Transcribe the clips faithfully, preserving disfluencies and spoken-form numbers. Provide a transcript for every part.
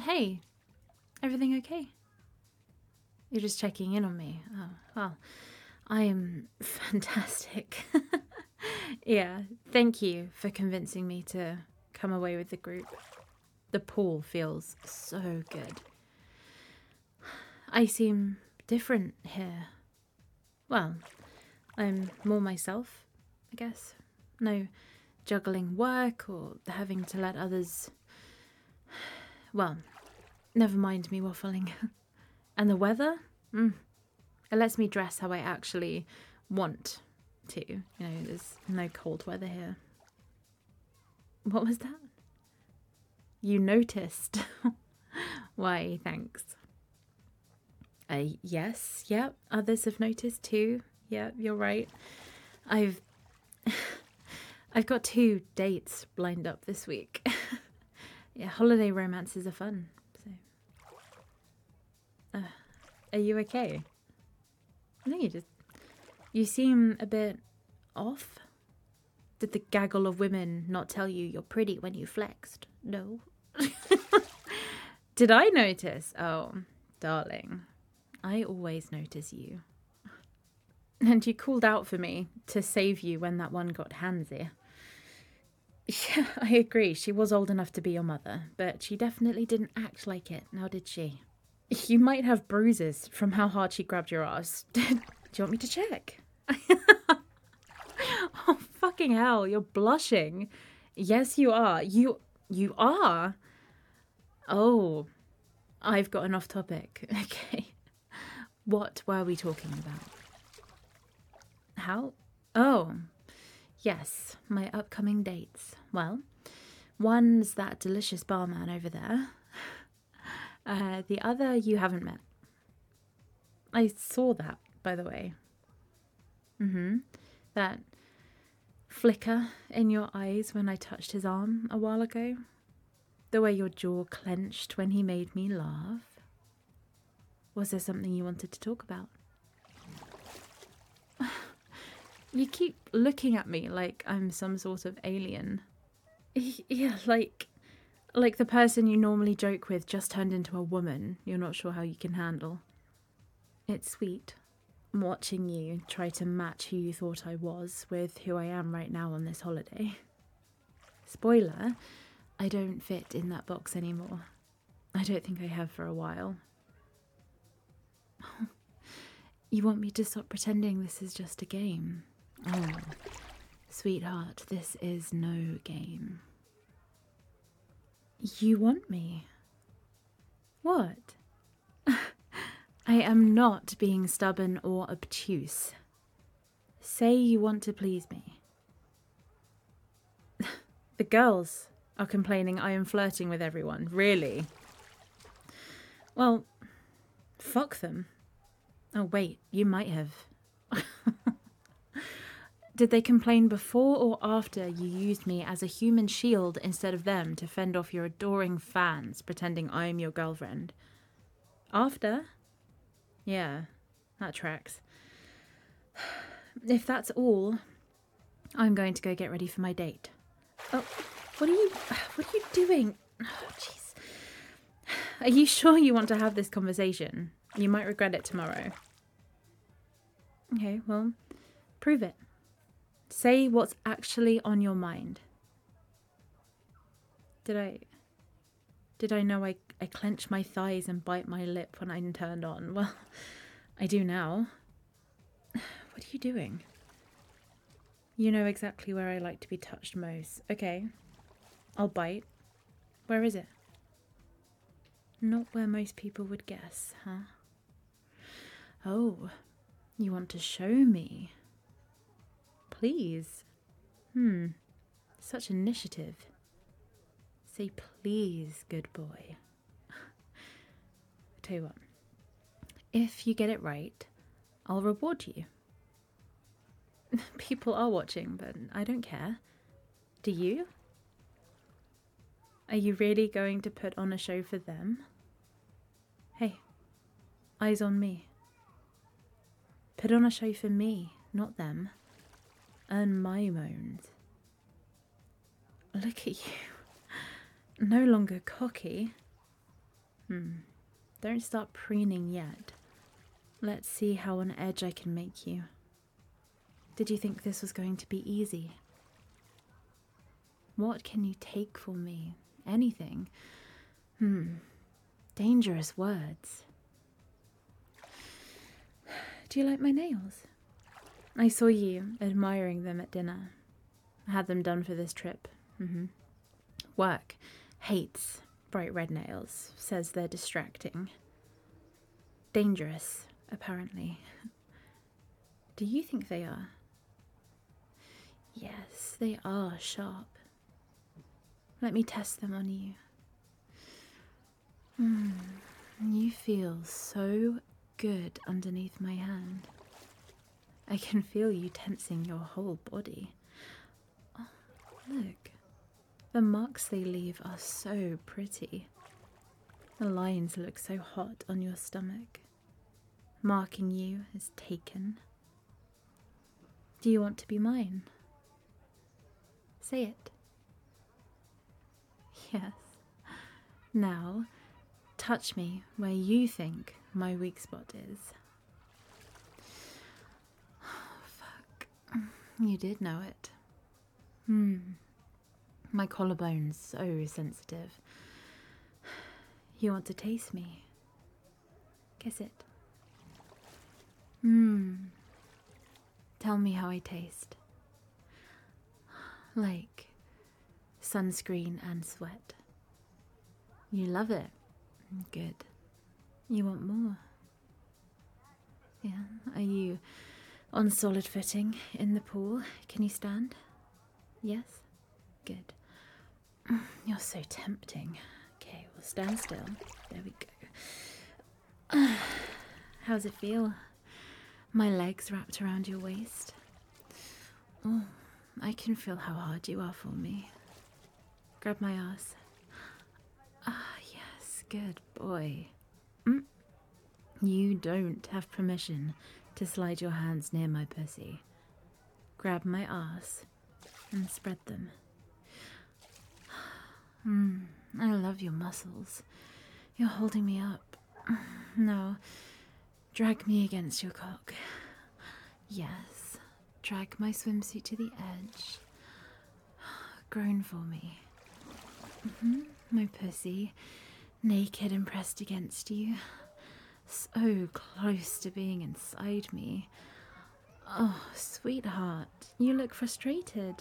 Hey, everything okay? You're just checking in on me. Oh, well, I am fantastic. Yeah, thank you for convincing me to come away with the group. The pool feels so good. I seem different here. Well, I'm more myself, I guess. No juggling work or having to let others... Well, never mind me waffling. And the weather? Mm. It lets me dress how I actually want to. You know, there's no cold weather here. What was that? You noticed. Why, thanks. Uh, yes, yep, others have noticed too. Yeah, you're right. I've I've got two dates lined up this week. Yeah, holiday romances are fun. So, uh, are you okay? No, you just you seem a bit off. Did the gaggle of women not tell you you're pretty when you flexed? No. Did I notice? Oh, darling, I always notice you. And you called out for me to save you when that one got handsy. Yeah, I agree. She was old enough to be your mother, but she definitely didn't act like it, now did she? You might have bruises from how hard she grabbed your ass. Do you want me to check? Oh, fucking hell, you're blushing. Yes, you are. You you are. Oh, I've got an off topic. Okay. What were we talking about? How? Oh, yes, my upcoming dates. Well, one's that delicious barman over there. Uh, the other you haven't met. I saw that, by the way. Mm-hmm. That flicker in your eyes when I touched his arm a while ago. The way your jaw clenched when he made me laugh. Was there something you wanted to talk about? You keep looking at me like I'm some sort of alien. Yeah, like like the person you normally joke with just turned into a woman you're not sure how you can handle. It's sweet watching you try to match who you thought I was with who I am right now on this holiday. Spoiler, I don't fit in that box anymore. I don't think I have for a while. You want me to stop pretending this is just a game? Oh, sweetheart, this is no game. You want me? What? I am not being stubborn or obtuse. Say you want to please me. The girls are complaining I am flirting with everyone. Really? Well, fuck them. Oh, wait, you might have. Did they complain before or after you used me as a human shield instead of them to fend off your adoring fans pretending I'm your girlfriend? After? Yeah, that tracks. If that's all, I'm going to go get ready for my date. Oh, what are you, what are you doing? Oh, jeez. Are you sure you want to have this conversation? You might regret it tomorrow. Okay, well, prove it. Say what's actually on your mind. Did I... Did I know I, I clench my thighs and bite my lip when I'm turned on? Well, I do now. What are you doing? You know exactly where I like to be touched most. Okay, I'll bite. Where is it? Not where most people would guess, huh? Oh, you want to show me? Please. Hmm, such initiative. Say please, good boy. Tell you what, if you get it right, I'll reward you. People are watching, but I don't care. Do you? Are you really going to put on a show for them? Hey, eyes on me. Put on a show for me, not them. Earn my moans. Look at you. No longer cocky. Hmm. Don't start preening yet. Let's see how on edge I can make you. Did you think this was going to be easy? What can you take for me? Anything? Hmm. Dangerous words. Do you like my nails? I saw you admiring them at dinner. I had them done for this trip. Mm-hmm. Work hates bright red nails, says they're distracting. Dangerous, apparently. Do you think they are? Yes, they are sharp. Let me test them on you. Mm, you feel so good underneath my hand. I can feel you tensing your whole body. Oh, look. The marks they leave are so pretty. The lines look so hot on your stomach, marking you as taken. Do you want to be mine? Say it. Yes. Now, touch me where you think my weak spot is. Oh, fuck. You did know it. Hmm. My collarbone's so sensitive. You want to taste me? Kiss it. Hmm. Tell me how I taste. Like sunscreen and sweat. You love it. Good. You want more? Yeah. Are you on solid footing in the pool? Can you stand? Yes? Good. You're so tempting. Okay, well, stand still. There we go. How's it feel? My legs wrapped around your waist. Oh, I can feel how hard you are for me. Grab my ass. Ah, yes, good boy. Mm. You don't have permission to slide your hands near my pussy. Grab my ass and spread them. Mm, I love your muscles. You're holding me up. Now, drag me against your cock. Yes, drag my swimsuit to the edge. Groan for me. Mm-hmm. My pussy, naked and pressed against you. So close to being inside me. Oh, sweetheart, you look frustrated.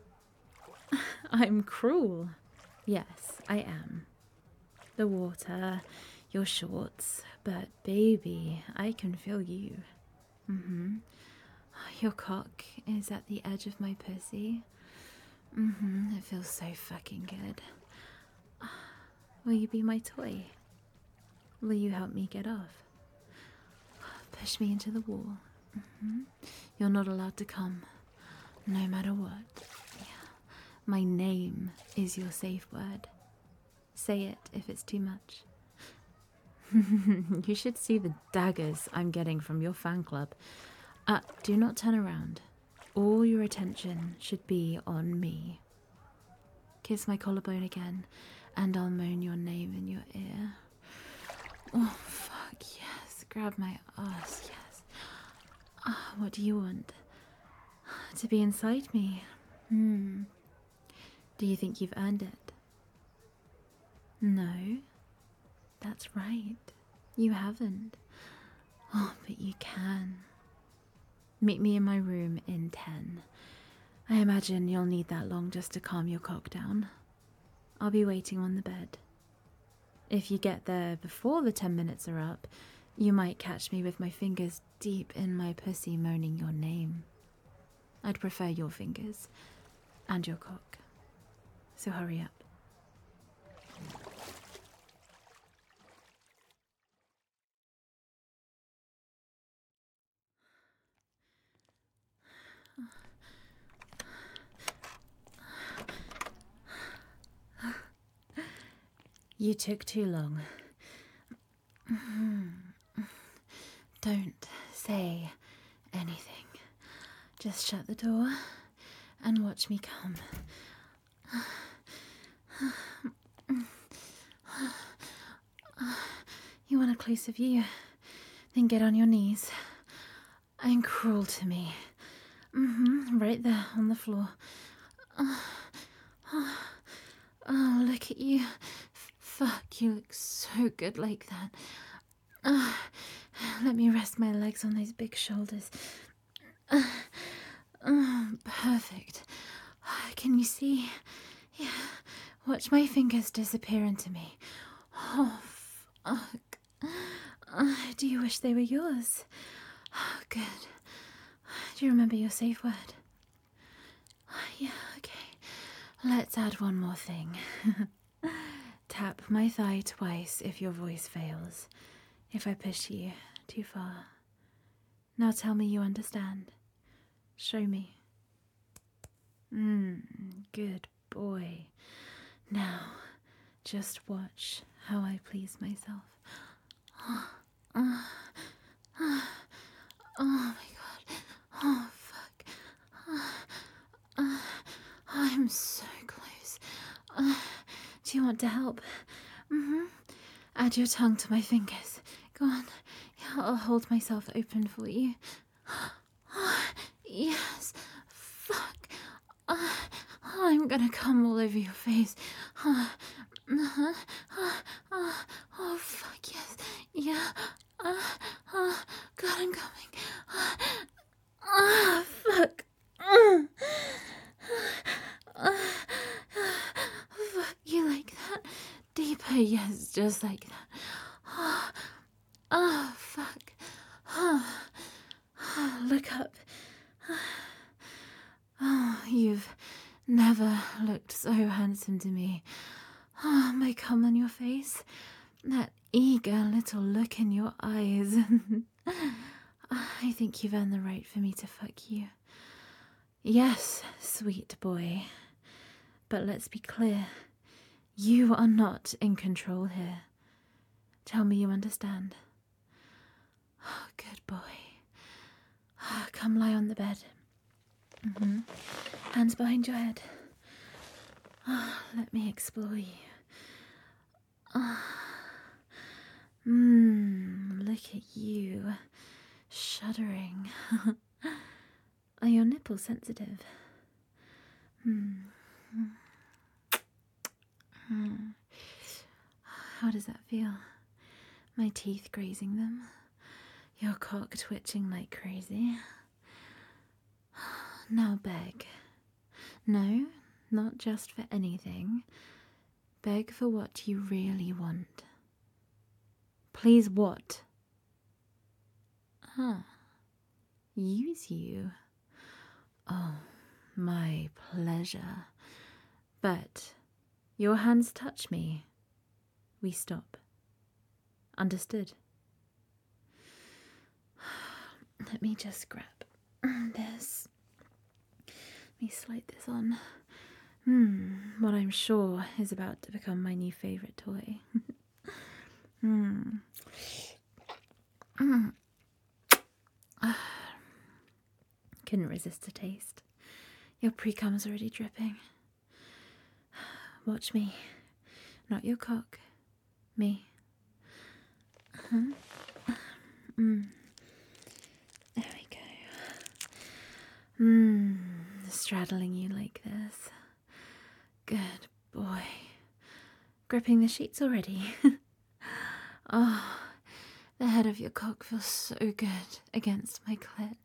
I'm cruel. Yes, I am. The water, your shorts, but baby, I can feel you. Mm-hmm. Your cock is at the edge of my pussy. Mm-hmm. It feels so fucking good. Will you be my toy? Will you help me get off? Push me into the wall. Mm-hmm. You're not allowed to come, no matter what. Yeah. My name is your safe word. Say it if it's too much. You should see the daggers I'm getting from your fan club. Uh, do not turn around. All your attention should be on me. Kiss my collarbone again, and I'll moan your name in your ear. Oh, fuck, yes. Grab my ass, yes. Ah, what do you want? To be inside me? Hmm. Do you think you've earned it? No. That's right. You haven't. Oh, but you can. Meet me in my room in ten. I imagine you'll need that long just to calm your cock down. I'll be waiting on the bed. If you get there before the ten minutes are up, you might catch me with my fingers deep in my pussy moaning your name. I'd prefer your fingers and your cock. So hurry up. You took too long. Don't say anything. Just shut the door and watch me come. a closer view. Then get on your knees and crawl to me. Mm-hmm, right there on the floor. Oh, oh, oh, look at you. Fuck, you look so good like that. Oh, let me rest my legs on those big shoulders. Uh, oh, perfect. Can you see? Yeah. Watch my fingers disappear into me. Oh, fuck. Uh, do you wish they were yours? Oh, good. Do you remember your safe word? Yeah, okay. Let's add one more thing. Tap my thigh twice if your voice fails. If I push you too far. Now tell me you understand. Show me. Mmm, good boy. Now, just watch how I please myself. Oh, oh, oh, oh my god. Oh, fuck. Oh, oh, I'm so close. Uh, do you want to help? Mm-hmm. Add your tongue to my fingers. Go on. Yeah, I'll hold myself open for you. Oh, yes. Fuck. Uh, I'm gonna come all over your face. Uh, uh, uh, uh, oh, fuck, yes. Yeah. Uh, uh, God, I'm coming. Uh, uh, fuck. Uh, uh, fuck, you like that? Deeper, yes, just like that. Oh, oh fuck. Oh, oh, look up. Oh, you've never looked so handsome to me. Oh, my cum on your face. That eager little look in your eyes. I think you've earned the right for me to fuck you. Yes, sweet boy. But let's be clear. You are not in control here. Tell me you understand. Oh, good boy. Oh, come lie on the bed. Mm-hmm. Hands behind your head. Oh, let me explore you. Oh. Mmm, look at you. Shuddering. Are your nipples sensitive? Hmm. Hmm. How does that feel? My teeth grazing them? Your cock twitching like crazy? Now beg. No, not just for anything. Beg for what you really want. Please what? Ah, use you. Oh, my pleasure. But your hands touch me. We stop. Understood? Let me just grab this. Let me slide this on. Hmm, what I'm sure is about to become my new favourite toy. Hmm. Mm. Couldn't resist the taste. Your pre-cum's already dripping. Watch me. Not your cock. Me. Uh-huh. Mm. There we go. Mmm. Straddling you like this. Good boy. Gripping the sheets already. Oh, the head of your cock feels so good against my clit.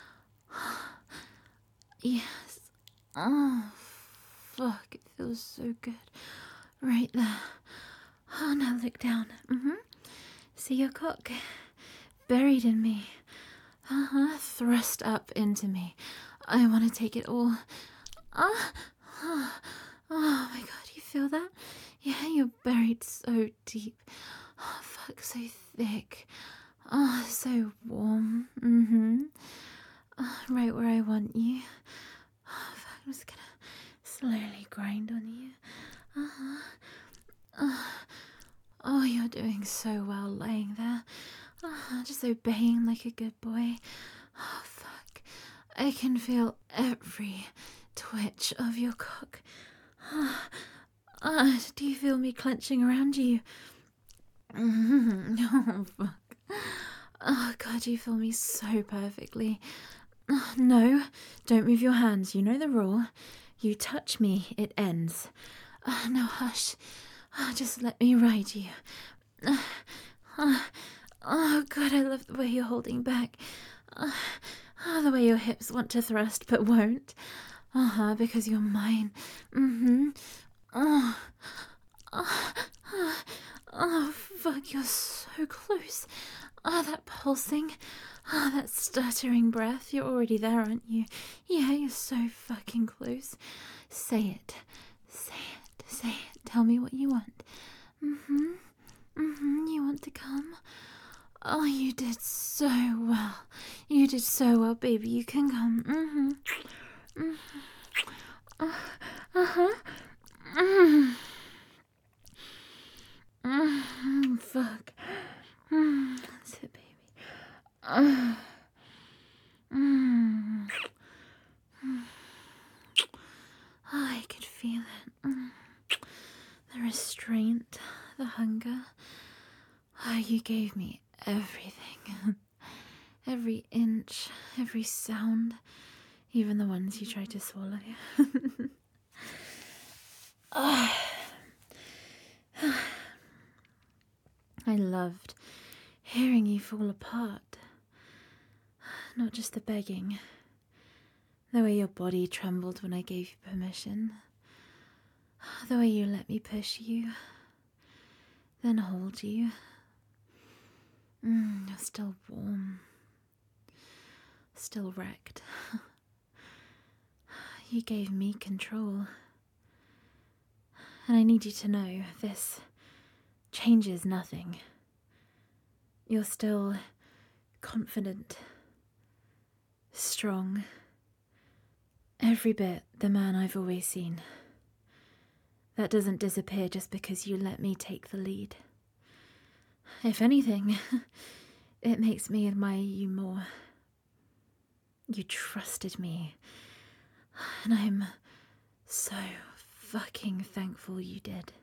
Yes. Oh, fuck, it feels so good. Right there. Oh, now look down. Mm-hmm. See your cock? Buried in me. Uh-huh. Thrust up into me. I want to take it all. Ah. Oh, oh my god, you feel that? Yeah, you're buried so deep. Oh, fuck, so thick. Oh, so warm. Mm-hmm. Oh, right where I want you. Oh, fuck, I'm just gonna slowly grind on you. Uh-huh. Oh, oh, you're doing so well laying there. Oh, just obeying like a good boy. Oh, fuck. I can feel every twitch of your cock. Oh, oh, do you feel me clenching around you? Oh, fuck. Oh, God, you feel me so perfectly. Oh, no, don't move your hands. You know the rule. You touch me, it ends. Oh, now hush. Oh, just let me ride you. Oh, oh, oh, God, I love the way you're holding back. Oh, oh, the way your hips want to thrust but won't. Uh-huh, because you're mine. Mm-hmm. Oh, oh, oh, oh, fuck, you're so close. Oh, that pulsing. Oh, that stuttering breath. You're already there, aren't you? Yeah, you're so fucking close. Say it. Say it. Say it. Tell me what you want. Mm-hmm. Mm-hmm. You want to come? Oh, you did so well. You did so well, baby. You can come. Mm-hmm. Mm-hmm. Uh, huh Mm-hmm. Mm-hmm. Fuck. Mm, that's it, baby. Uh, mm. Mm. Oh, I could feel it. Mm. The restraint, the hunger. Oh, you gave me everything. Every inch, every sound, even the ones you tried to swallow. Oh. I loved hearing you fall apart. Not just the begging. The way your body trembled when I gave you permission. The way you let me push you. Then hold you. Mm, you're still warm. Still wrecked. You gave me control. And I need you to know this changes nothing. You're still confident, strong, every bit the man I've always seen. That doesn't disappear just because you let me take the lead. If anything, it makes me admire you more. You trusted me, and I'm so fucking thankful you did.